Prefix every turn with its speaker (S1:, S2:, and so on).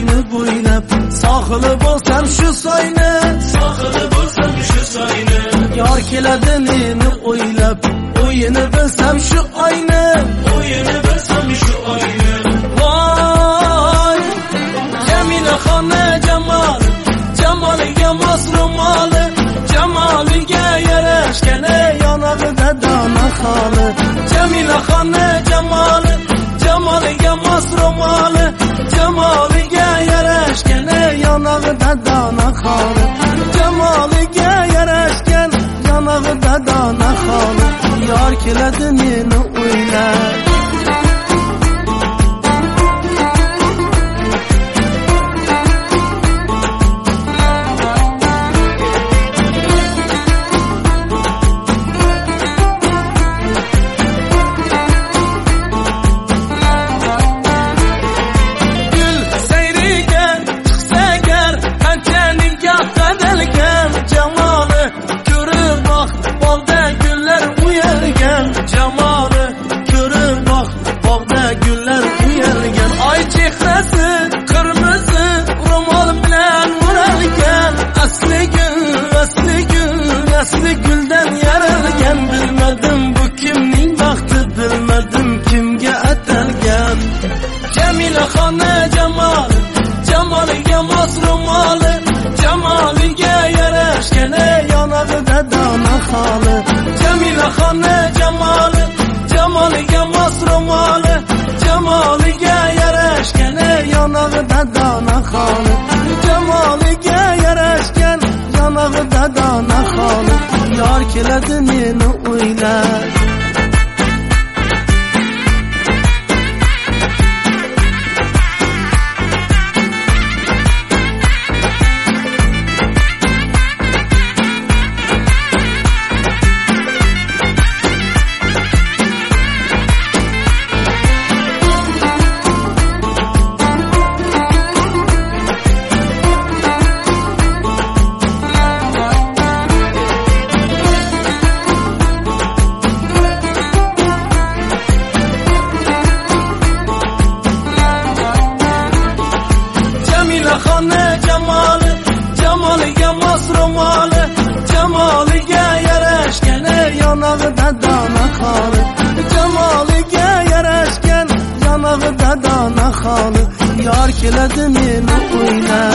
S1: keladi bo'ylab, sohili bo'lsam shu soyni,
S2: sohili bo'lsam shu soyni.
S1: Yor keladi meni o'ylab, o'yini bilsam shu oyni,
S2: o'yini bilsam shu oyni.
S1: Voy Jamila xona jamol, jamoliga mos ro'moli, jamoliga yarashgan yonag'ida dona xoli. Jamila xona jamoli, jamoliga mos ro'moli, jamoliga yarashgan yonag'ida dona xoli. Jamoliga yarashgan yonag'ida dona xoli. Yor keladi meni o'ylab. Jamoli ko'rib boq, bog'da gullar uyalgan. Oy chehrasi qirmizi ro'mol bilan o'ralgan. Asli guldan yaralgan. Bilmadim bu kimning baxti, bilmadim kimga atalgan. Jamila xona jamol, jamoliga mos ro'moli, jamoliga yarashgan yonag'ida dona xoli. Jamila xona jamoli, jamoliga mos ro'moli, jamoliga yarashgan yonag'ida dona xoli. Jamoliga yarashgan yonag'ida dona xoli. Yor keladi meni o'ylab. Xona jamoli, jamoliga mos ro'moli, jamoliga yarashgan yonag'ida dona xoli. Jamoliga yarashgan yonag'ida dona xoli. Yor keladi meni o'ylab.